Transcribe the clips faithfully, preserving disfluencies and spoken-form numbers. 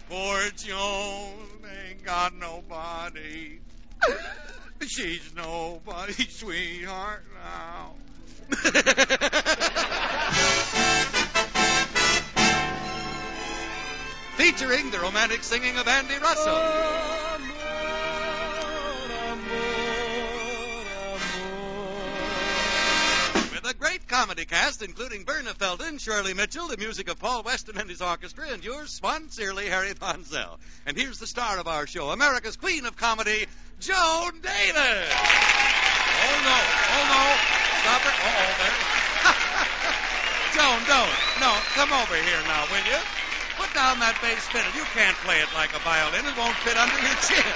Poor Joan ain't got nobody. She's nobody's sweetheart now. Featuring the romantic singing of Andy Russell. With a great comedy cast, including Verna Felden, Shirley Mitchell, the music of Paul Weston and his orchestra, and yours, sincerely, Harry Von Zell. And here's the star of our show, America's Queen of Comedy, Joan Davis. Oh, no. Oh, no. Stop it. Uh-oh, there. Joan, don't. No, come over here now, will you? Put down that bass fiddle. You can't play it like a violin. It won't fit under your chin.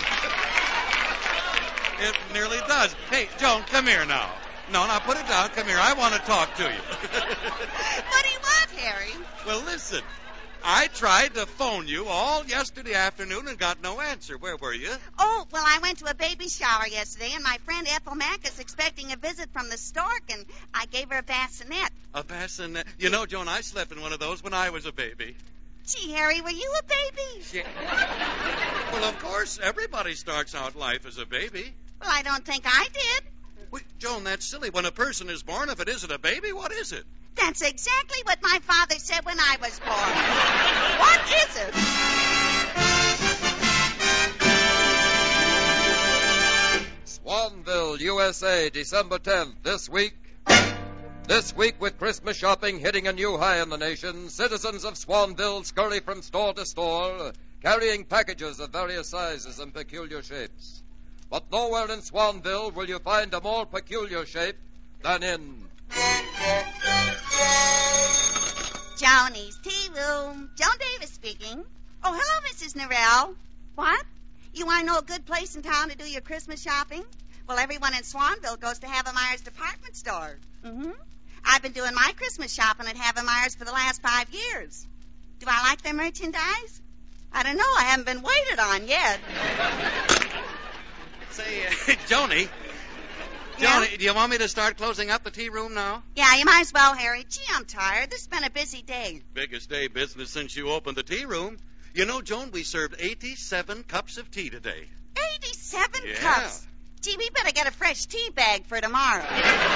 It nearly does. Hey, Joan, come here now. No, now put it down. Come here. I want to talk to you. What do you want, Harry? Well, listen. I tried to phone you all yesterday afternoon and got no answer. Where were you? Oh, well, I went to a baby shower yesterday, and my friend Ethel Mack is expecting a visit from the stork, and I gave her a bassinet. A bassinet? You know, Joan, I slept in one of those when I was a baby. Gee, Harry, were you a baby? Yeah. Well, of course, everybody starts out life as a baby. Well, I don't think I did. Wait, Joan, that's silly. When a person is born, if it isn't a baby, what is it? That's exactly what my father said when I was born. What is it? Swanville, U S A, December tenth, this week. This week, with Christmas shopping hitting a new high in the nation, citizens of Swanville scurry from store to store, carrying packages of various sizes and peculiar shapes. But nowhere in Swanville will you find a more peculiar shape than in Joni's Tea Room. Joan Davis speaking. Oh, hello, Missus Norrell. What? You want to know a good place in town to do your Christmas shopping? Well, everyone in Swanville goes to Havemeyer's department store. Mm-hmm. I've been doing my Christmas shopping at Havemeyer's for the last five years. Do I like their merchandise? I don't know. I haven't been waited on yet. Say, uh, Joni. Yeah? Joni, do you want me to start closing up the tea room now? Yeah, you might as well, Harry. Gee, I'm tired. This has been a busy day. Biggest day business since you opened the tea room. You know, Joan, we served eighty-seven cups of tea today. eighty-seven Yeah. cups? Gee, we better get a fresh tea bag for tomorrow.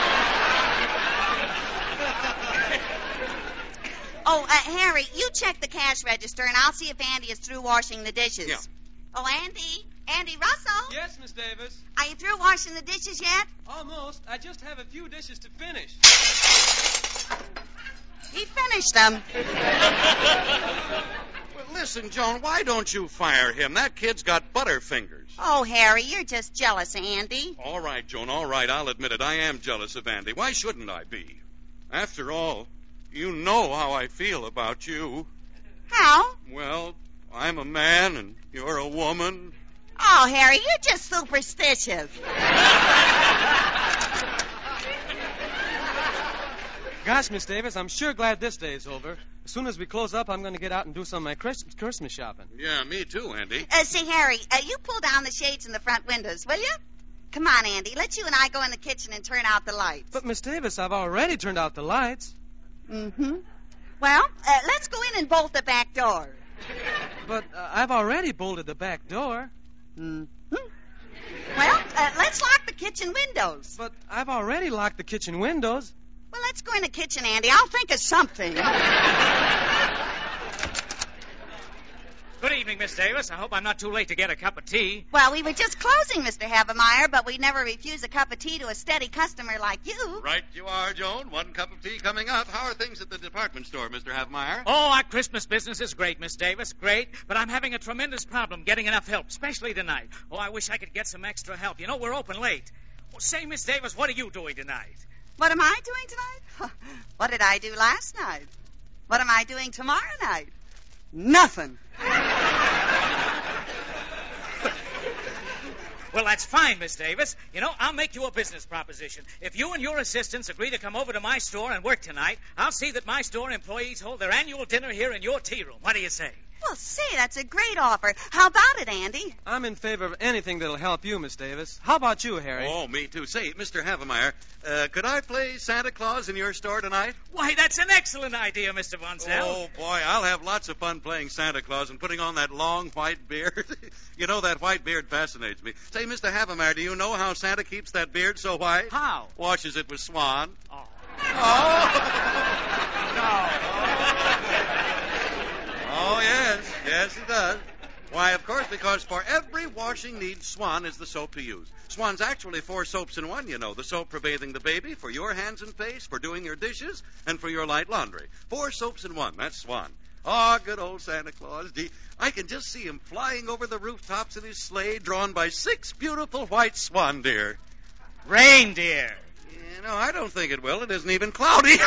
Oh, uh, Harry, you check the cash register, and I'll see if Andy is through washing the dishes. Yeah. Oh, Andy. Andy Russell. Yes, Miss Davis. Are you through washing the dishes yet? Almost. I just have a few dishes to finish. He finished them. Well, listen, Joan, why don't you fire him? That kid's got butterfingers. Oh, Harry, you're just jealous, Andy. All right, Joan, all right, I'll admit it. I am jealous of Andy. Why shouldn't I be? After all, you know how I feel about you. How? Well, I'm a man and you're a woman. Oh, Harry, you're just superstitious. Gosh, Miss Davis, I'm sure glad this day is over. As soon as we close up, I'm going to get out and do some of my Chris- Christmas shopping. Yeah, me too, Andy. Uh, see, Harry, uh, you pull down the shades in the front windows, will you? Come on, Andy. Let you and I go in the kitchen and turn out the lights. But, Miss Davis, I've already turned out the lights. Mm-hmm. Well, uh, let's go in and bolt the back door. But uh, I've already bolted the back door. Mm-hmm. Well, uh, let's lock the kitchen windows. But I've already locked the kitchen windows. Well, let's go in the kitchen, Andy. I'll think of something. Good evening, Miss Davis. I hope I'm not too late to get a cup of tea. Well, we were just closing, Mister Havemeyer, but we never refuse a cup of tea to a steady customer like you. Right you are, Joan. One cup of tea coming up. How are things at the department store, Mister Havemeyer? Oh, our Christmas business is great, Miss Davis. Great. But I'm having a tremendous problem getting enough help, especially tonight. Oh, I wish I could get some extra help. You know, we're open late. Well, say, Miss Davis, what are you doing tonight? What am I doing tonight? What did I do last night? What am I doing tomorrow night? Nothing. Well, that's fine, Miss Davis. You know, I'll make you a business proposition. If you and your assistants agree to come over to my store and work tonight, I'll see that my store employees hold their annual dinner here in your tea room. What do you say? Well, say, that's a great offer. How about it, Andy? I'm in favor of anything that'll help you, Miss Davis. How about you, Harry? Oh, me too. Say, Mister Havemeyer, uh, could I play Santa Claus in your store tonight? Why, that's an excellent idea, Mister Von Zell. Oh, boy, I'll have lots of fun playing Santa Claus and putting on that long white beard. You know, that white beard fascinates me. Say, Mister Havemeyer, do you know how Santa keeps that beard so white? How? Washes it with Swan. Oh. Oh! No. Oh, yes. Yes, he does. Why, of course, because for every washing need, Swan is the soap to use. Swan's actually four soaps in one, you know. The soap for bathing the baby, for your hands and face, for doing your dishes, and for your light laundry. Four soaps in one. That's Swan. Oh, good old Santa Claus. Gee, I can just see him flying over the rooftops in his sleigh, drawn by six beautiful white swan deer. Reindeer. You know, I don't think it will. It isn't even cloudy.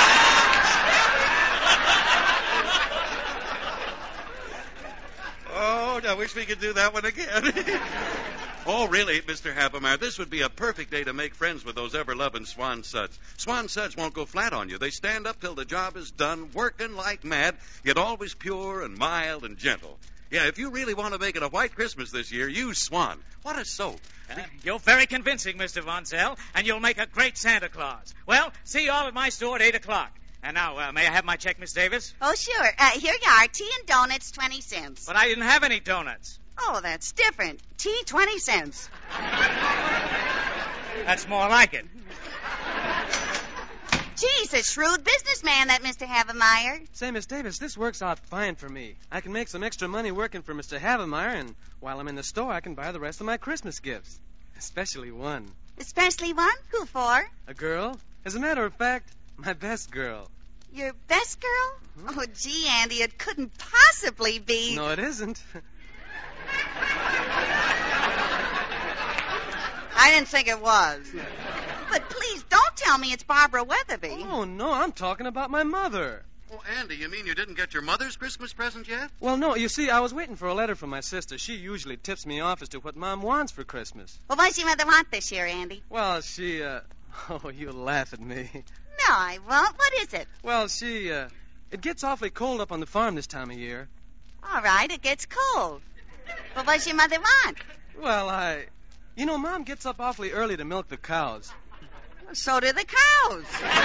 Oh, I wish we could do that one again. Oh, really, Mister Havemeyer, this would be a perfect day to make friends with those ever-loving Swan Suds. Swan Suds won't go flat on you. They stand up till the job is done, working like mad, yet always pure and mild and gentle. Yeah, if you really want to make it a white Christmas this year, use Swan. What a soap. Uh, you're very convincing, Mister Von Zell, and you'll make a great Santa Claus. Well, see you all at my store at eight o'clock. And now, uh, may I have my check, Miss Davis? Oh, sure. Uh, here you are. Tea and donuts, twenty cents. But I didn't have any donuts. Oh, that's different. Tea, twenty cents. That's more like it. Geez, a shrewd businessman, that Mister Havemeyer. Say, Miss Davis, this works out fine for me. I can make some extra money working for Mister Havemeyer, and while I'm in the store, I can buy the rest of my Christmas gifts. Especially one. Especially one? Who for? A girl. As a matter of fact, my best girl. Your best girl? Mm-hmm. Oh, gee, Andy, it couldn't possibly be. No, it isn't. I didn't think it was. But please don't tell me it's Barbara Weatherby. Oh, no, I'm talking about my mother. Oh, Andy, you mean you didn't get your mother's Christmas present yet? Well, no, you see, I was waiting for a letter from my sister. She usually tips me off as to what Mom wants for Christmas. Well, what does your mother want this year, Andy? Well, she, uh... Oh, you laugh at me. No, I won't. What is it? Well, she, uh... It gets awfully cold up on the farm this time of year. All right, it gets cold. Well, what does your mother want? Well, I... You know, Mom gets up awfully early to milk the cows. So do the cows.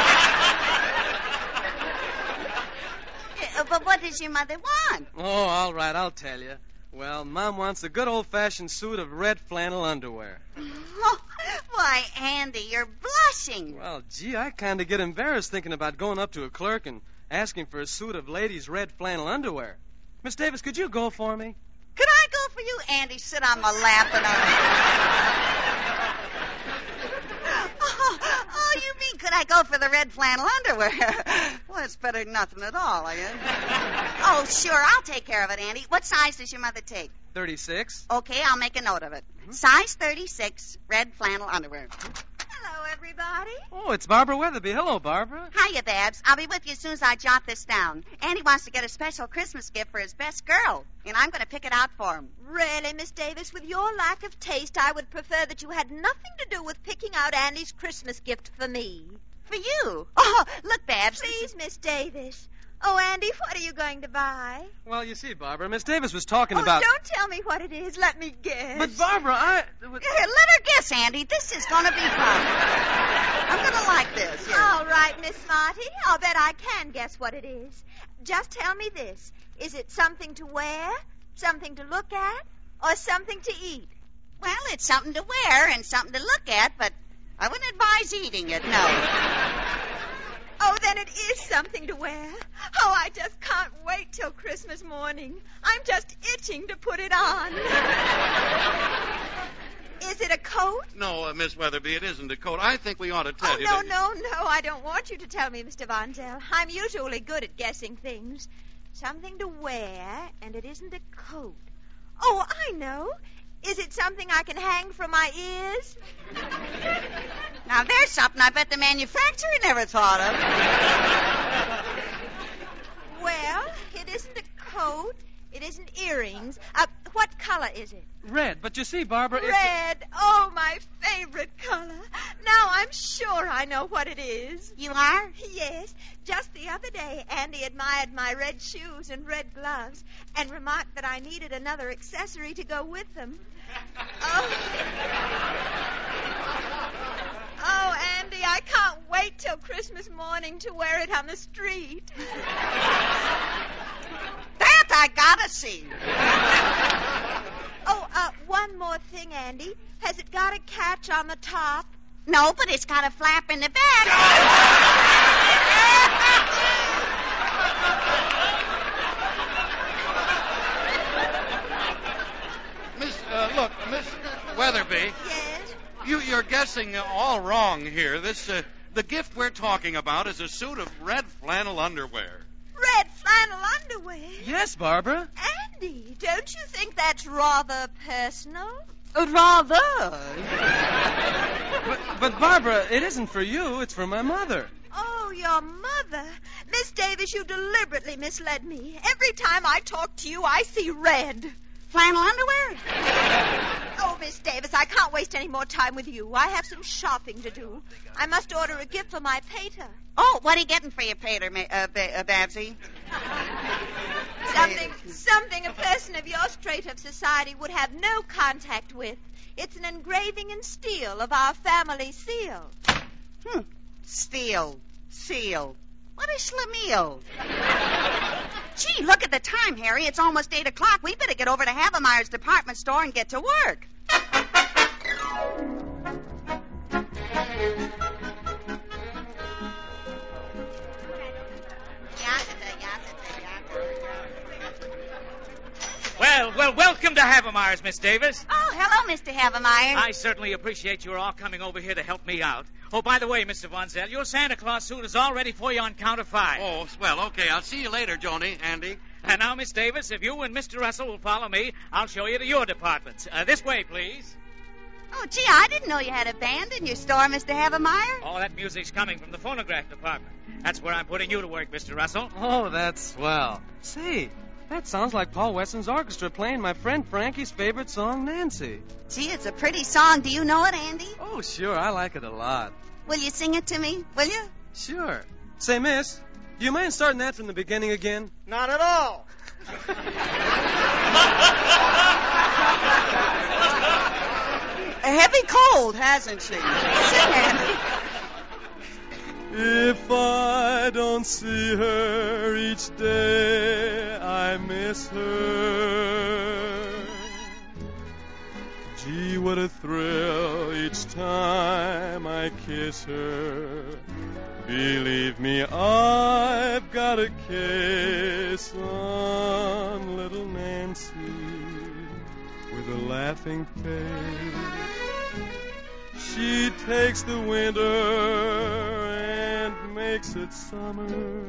Yeah, but what does your mother want? Oh, all right, I'll tell you. Well, Mom wants a good old-fashioned suit of red flannel underwear. Oh, why, Andy, you're blushing. Well, gee, I kind of get embarrassed thinking about going up to a clerk and asking for a suit of ladies' red flannel underwear. Miss Davis, could you go for me? Could I go for you, Andy? Sit on my lap and I... oh, oh, you mean could I go for the red flannel underwear? Well, it's better than nothing at all, I guess. Oh, sure, I'll take care of it, Andy. What size does your mother take? thirty-six. Okay, I'll make a note of it. Mm-hmm. Size thirty-six, red flannel underwear. Hello, everybody. Oh, it's Barbara Weatherby. Hello, Barbara. Hiya, Babs. I'll be with you as soon as I jot this down. Andy wants to get a special Christmas gift for his best girl, and I'm going to pick it out for him. Really, Miss Davis, with your lack of taste, I would prefer that you had nothing to do with picking out Andy's Christmas gift for me. For you? Oh, look, Babs. Please, Miss Davis. Oh, Andy, what are you going to buy? Well, you see, Barbara, Miss Davis was talking oh, about... don't tell me what it is. Let me guess. But, Barbara, I... Here, let her guess, Andy. This is going to be fun. I'm going to like this. Here. All right, Miss Marty. I'll bet I can guess what it is. Just tell me this. Is it something to wear, something to look at, or something to eat? Well, it's something to wear and something to look at, but I wouldn't advise eating it, no. Oh, then it is something to wear. Oh, I just can't wait till Christmas morning. I'm just itching to put it on. Is it a coat? No, uh, Miss Weatherby, it isn't a coat. I think we ought to tell oh, you no, that... no, no. I don't want you to tell me, Mister Von Zell. I'm usually good at guessing things. Something to wear, and it isn't a coat. Oh, I know. Is it something I can hang from my ears? Now, there's something I bet the manufacturer never thought of. Well, it isn't a coat. It isn't earrings. Uh, what color is it? Red. But you see, Barbara, it's... Red. Oh, my favorite color. Now I'm sure I know what it is. You are? Yes. Just the other day, Andy admired my red shoes and red gloves and remarked that I needed another accessory to go with them. Oh. Oh, Andy, I can't wait till Christmas morning to wear it on the street. That I gotta see. Oh, uh, one more thing, Andy. Has it got a catch on the top? No, but it's got a flap in the back. Miss, uh, look, Miss Weatherby. Yes? You, you're guessing all wrong here. This, uh, the gift we're talking about is a suit of red flannel underwear. Red flannel underwear? Yes, Barbara. Andy, don't you think that's rather personal? Rather. But, but, Barbara, it isn't for you. It's for my mother. Oh, your mother. Miss Davis, you deliberately misled me. Every time I talk to you, I see red. Flannel underwear? Oh, Miss Davis, I can't waste any more time with you. I have some shopping to do. I must order a gift for my pater. Oh, what are you getting for your pater, ma- uh, ba- uh, Babsy? Something, something a person of your strata of society would have no contact with. It's an engraving in steel of our family seal. Hmm. Steel. Seal. What is schlemiel? Gee, look at the time, Harry. It's almost eight o'clock. We better get over to Havemeyer's department store and get to work. Well, well, welcome to Havemeyer's, Miss Davis. Oh, hello, Mister Havemeyer. I certainly appreciate you all coming over here to help me out. Oh, by the way, Mister Von Zell, your Santa Claus suit is all ready for you on counter five. Oh, well, okay. I'll see you later, Joni, Andy. And now, Miss Davis, if you and Mister Russell will follow me, I'll show you to your departments. Uh, this way, please. Oh, gee, I didn't know you had a band in your store, Mister Havemeyer. Oh, that music's coming from the phonograph department. That's where I'm putting you to work, Mister Russell. Oh, that's swell. Say, that sounds like Paul Weston's orchestra playing my friend Frankie's favorite song, Nancy. Gee, it's a pretty song. Do you know it, Andy? Oh, sure. I like it a lot. Will you sing it to me? Will you? Sure. Say, miss, do you mind starting that from the beginning again? Not at all. A heavy cold, hasn't she? Sing, Andy. If I don't see her each day, I miss her. Gee, what a thrill each time I kiss her. Believe me, I've got a case on little Nancy with a laughing face. She takes the winter and makes it summer.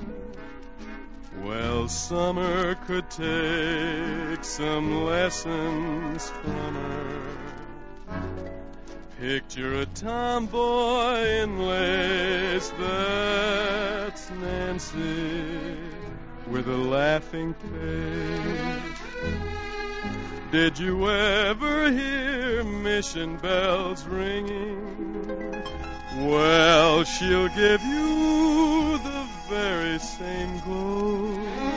Well, summer could take some lessons from her. Picture a tomboy in lace, that's Nancy, with a laughing face. Did you ever hear mission bells ringing? Well, she'll give you the very same glow.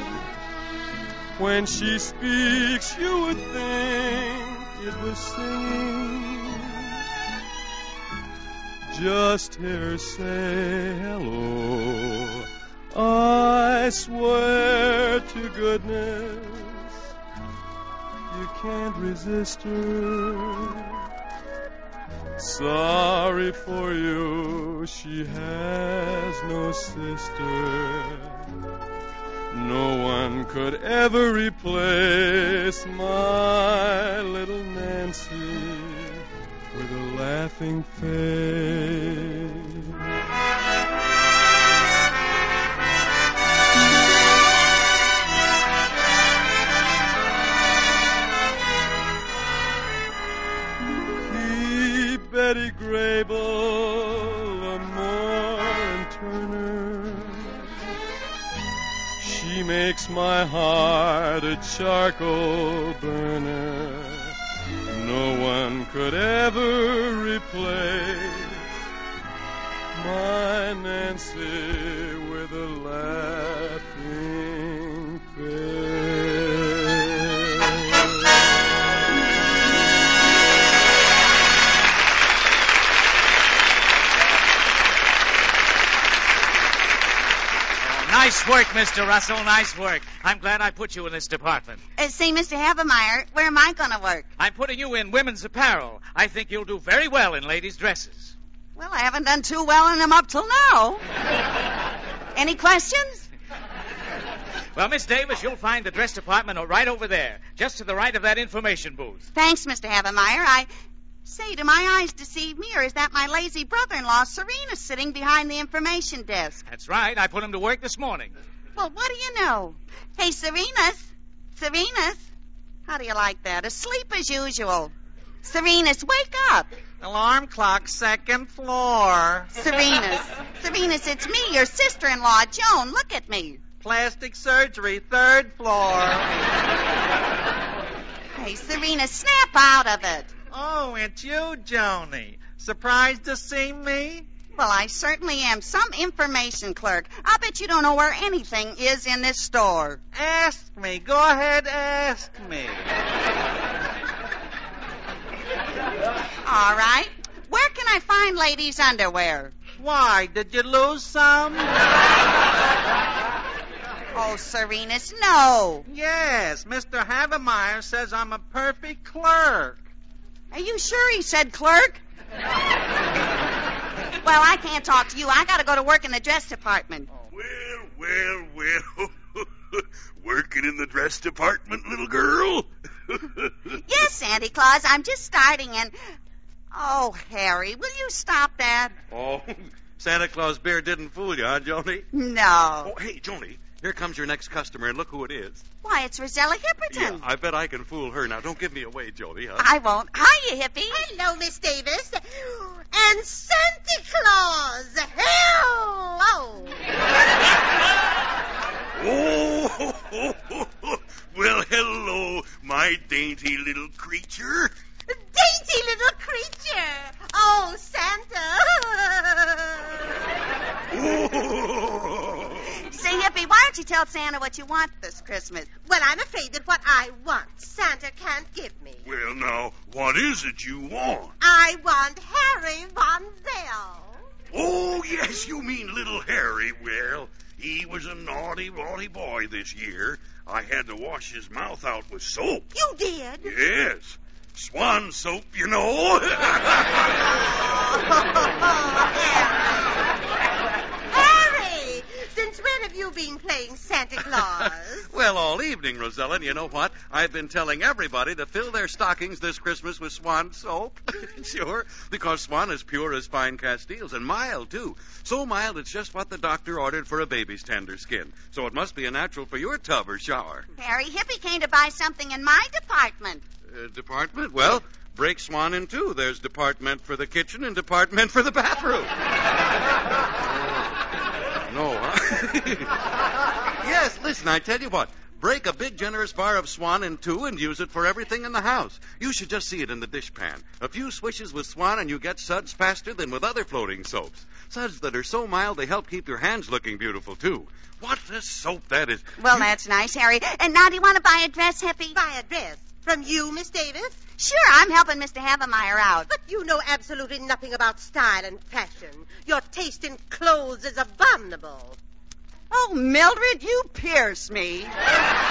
When she speaks, you would think it was singing. Just hear her say hello. I swear to goodness you can't resist her. Sorry for you, she has no sister. No one could ever replace my little Nancy with a laughing face. Betty Grable, Lamore, and Turner. She makes makes my heart a charcoal burner. No one could ever replace my Nancy with a laughing face. Nice work, Mister Russell. Nice work. I'm glad I put you in this department. Uh, see, Mister Havemeyer, where am I going to work? I'm putting you in women's apparel. I think you'll do very well in ladies' dresses. Well, I haven't done too well in them up till now. Any questions? Well, Miss Davis, you'll find the dress department right over there, just to the right of that information booth. Thanks, Mister Havemeyer. I... Say, do my eyes deceive me, or is that my lazy brother-in-law, Serena, sitting behind the information desk? That's right. I put him to work this morning. Well, what do you know? Hey, Serena's. Serena's. How do you like that? Asleep as usual. Serena's, wake up. Alarm clock, second floor. Serena's. Serena's, it's me, your sister-in-law, Joan. Look at me. Plastic surgery, third floor. Hey, Serena, snap out of it. Oh, it's you, Joni. Surprised to see me? Well, I certainly am. Some information clerk. I bet you don't know where anything is in this store. Ask me. Go ahead, ask me. All right. Where can I find ladies' underwear? Why, did you lose some? Oh, Serena's, no. Yes, Mister Havemeyer says I'm a perfect clerk. Are you sure he said clerk? Well, I can't talk to you. I got to go to work in the dress department. Well, well, well. Working in the dress department, little girl? Yes, Santa Claus. I'm just starting and... Oh, Harry, will you stop that? Oh, Santa Claus beer didn't fool you, huh, Joni? No. Oh, hey, Joni, here comes your next customer, and look who it is. Why, it's Rosella Hipperton. Yeah, I bet I can fool her. Now, don't give me away, Joni, huh? I won't. Hiya, Hippie. Hello, Miss Davis. And Santa Claus. Hello. Oh, well, hello, my dainty little creature. Dainty little creature. Oh, Santa. Oh. Say, Hippie, why don't you tell Santa what you want this Christmas? Well, I'm afraid that what I want, Santa can't give me. Well, now, what is it you want? I want Harry Von Zell. Oh, yes, you mean little Harry. Well, he was a naughty, naughty boy this year. I had to wash his mouth out with soap. You did? Yes. Swan soap, you know. Harry, since when have you been playing Santa Claus? Well, all evening, Rosella, and you know what? I've been telling everybody to fill their stockings this Christmas with Swan soap. Sure, because Swan is pure as fine Castiles, and mild, too. So mild, it's just what the doctor ordered for a baby's tender skin. So it must be a natural for your tub or shower. Harry, Hippie came to buy something in my department. Uh, department? Well, break Swan in two. There's department for the kitchen and department for the bathroom. No, huh? Yes, listen, I tell you what. Break a big, generous bar of Swan in two and use it for everything in the house. You should just see it in the dishpan. A few swishes with Swan and you get suds faster than with other floating soaps. Suds that are so mild they help keep your hands looking beautiful, too. What a soap that is. Well, You- that's nice, Harry. And now do you want to buy a dress, Hippie? Buy a dress. From you, Miss Davis? Sure, I'm helping Mister Havemeyer out. But you know absolutely nothing about style and fashion. Your taste in clothes is abominable. Oh, Mildred, you pierce me. But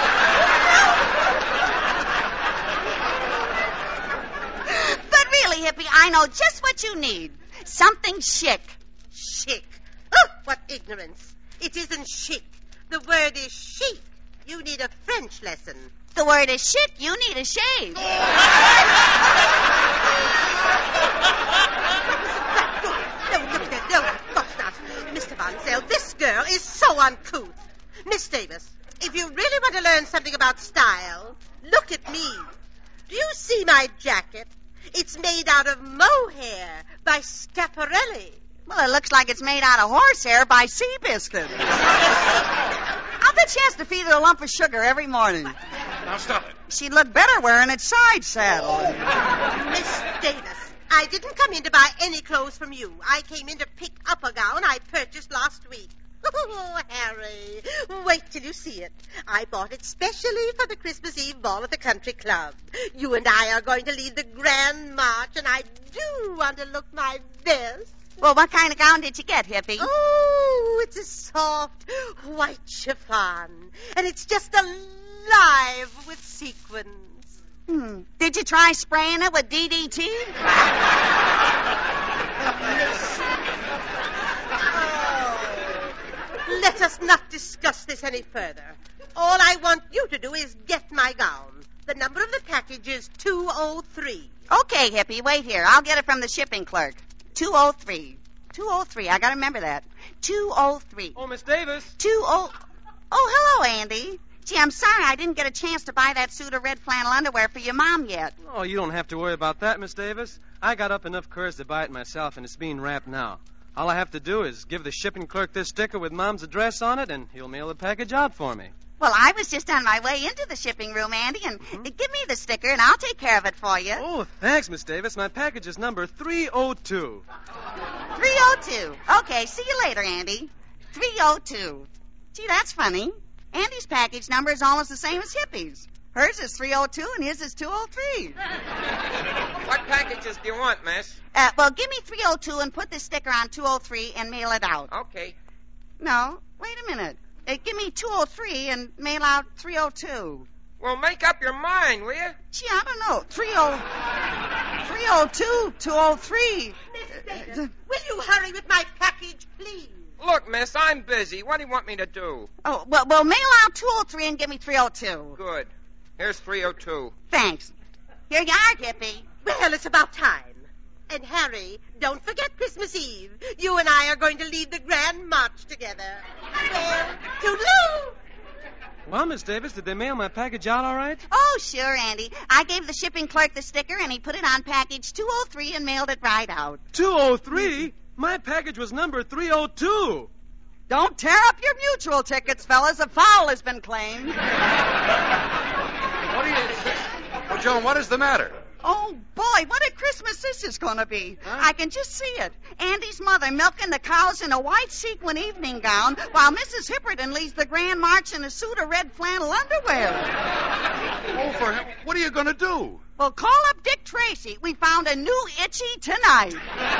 really, Hippie, I know just what you need. Something chic. chic. Oh, what ignorance. It isn't chic. The word is chic. You need a French lesson. The word is chic. You need a shave. No, look there. No, of course not. Mister Von Zell, this girl is so uncouth. Miss Davis, if you really want to learn something about style, look at me. Do you see my jacket? It's made out of mohair by Schiaparelli. Well, it looks like it's made out of horsehair by Seabiscuit. How Not that she has to feed her a lump of sugar every morning. Now stop it. She'd look better wearing its side saddle. Miss Davis, I didn't come in to buy any clothes from you. I came in to pick up a gown I purchased last week. Oh, Harry, wait till you see it. I bought it specially for the Christmas Eve ball at the country club. You and I are going to lead the grand march, and I do want to look my best. Well, what kind of gown did you get, Hippie? Oh, it's a soft white chiffon, and it's just alive with sequins. Hmm. Did you try spraying it with D D T? Let us not discuss this any further. All I want you to do is get my gown. The number of the package is two oh three. Okay, Hippie, wait here. I'll get it from the shipping clerk. two oh three. two oh three. I gotta remember that. two oh three. Oh, Miss Davis. two oh... Oh, hello, Andy. Gee, I'm sorry I didn't get a chance to buy that suit of red flannel underwear for your mom yet. Oh, you don't have to worry about that, Miss Davis. I got up enough courage to buy it myself, and it's being wrapped now. All I have to do is give the shipping clerk this sticker with Mom's address on it, and he'll mail the package out for me. Well, I was just on my way into the shipping room, Andy, and mm-hmm. give me the sticker, and I'll take care of it for you. Oh, thanks, Miss Davis. My package is number three oh two. three oh two. Okay, see you later, Andy. three oh two. Gee, that's funny. Andy's package number is almost the same as Hippie's. Hers is three oh two, and his is two oh three. What packages do you want, miss? Uh, well, give me three oh two and put this sticker on two oh three and mail it out. Okay. No, wait a minute. Uh, give me two oh three and mail out three oh two. Well, make up your mind, will you? Gee, I don't know. three oh two, two oh three. Miss Davis, will you hurry with my package, please? Look, miss, I'm busy. What do you want me to do? Oh, well, well mail out two oh three and give me three oh two. Good. Here's three oh two. Thanks. Here you are, Hippie. Well, it's about time. And, Harry, don't forget Christmas Eve. You and I are going to lead the grand march together. Well, toodaloo! Well, Miss Davis, did they mail my package out all right? Oh, sure, Andy. I gave the shipping clerk the sticker, and he put it on package two oh three and mailed it right out. two oh three? My package was number three oh two. Don't tear up your mutual tickets, fellas. A foul has been claimed. What are you... Well, Joan, what is the matter? Oh, boy, what a Christmas this is going to be. Huh? I can just see it. Andy's mother milking the cows in a white sequin evening gown while Missus Hipperton leads the grand march in a suit of red flannel underwear. Oh, for him. What are you going to do? Well, call up Dick Tracy. We found a new Itchy tonight.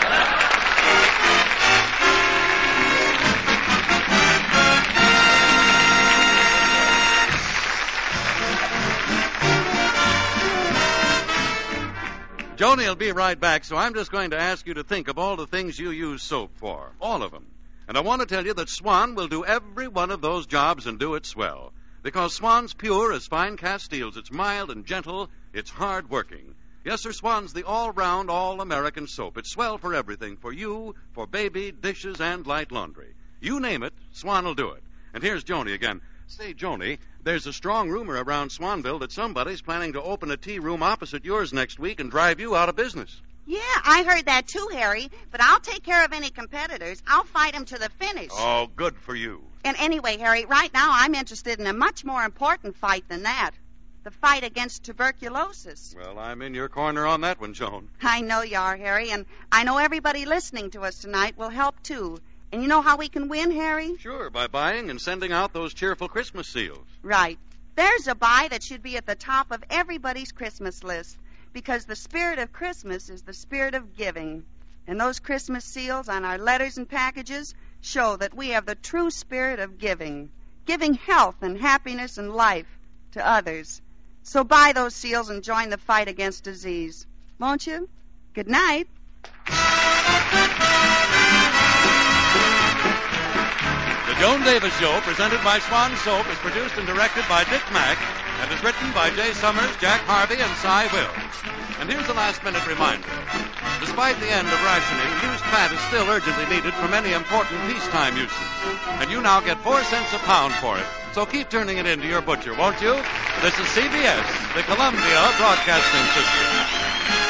Joni will be right back, so I'm just going to ask you to think of all the things you use soap for. All of them. And I want to tell you that Swan will do every one of those jobs and do it swell. Because Swan's pure as fine cast steels. It's mild and gentle. It's hard-working. Yes, sir, Swan's the all-round, all-American soap. It's swell for everything. For you, for baby, dishes, and light laundry. You name it, Swan will do it. And here's Joni again. Say, Joni, there's a strong rumor around Swanville that somebody's planning to open a tea room opposite yours next week and drive you out of business. Yeah, I heard that too, Harry. But I'll take care of any competitors. I'll fight them to the finish. Oh, good for you. And anyway, Harry, right now I'm interested in a much more important fight than that. The fight against tuberculosis. Well, I'm in your corner on that one, Joan. I know you are, Harry, and I know everybody listening to us tonight will help too. And you know how we can win, Harry? Sure, by buying and sending out those cheerful Christmas seals. Right. There's a buy that should be at the top of everybody's Christmas list, because the spirit of Christmas is the spirit of giving. And those Christmas seals on our letters and packages show that we have the true spirit of giving, giving health and happiness and life to others. So buy those seals and join the fight against disease. Won't you? Good night. The Joan Davis Show, presented by Swan Soap, is produced and directed by Dick Mack and is written by Jay Summers, Jack Harvey, and Cy Wills. And here's a last-minute reminder. Despite the end of rationing, used fat is still urgently needed for many important peacetime uses. And you now get four cents a pound for it. So keep turning it into your butcher, won't you? This is C B S, the Columbia Broadcasting System.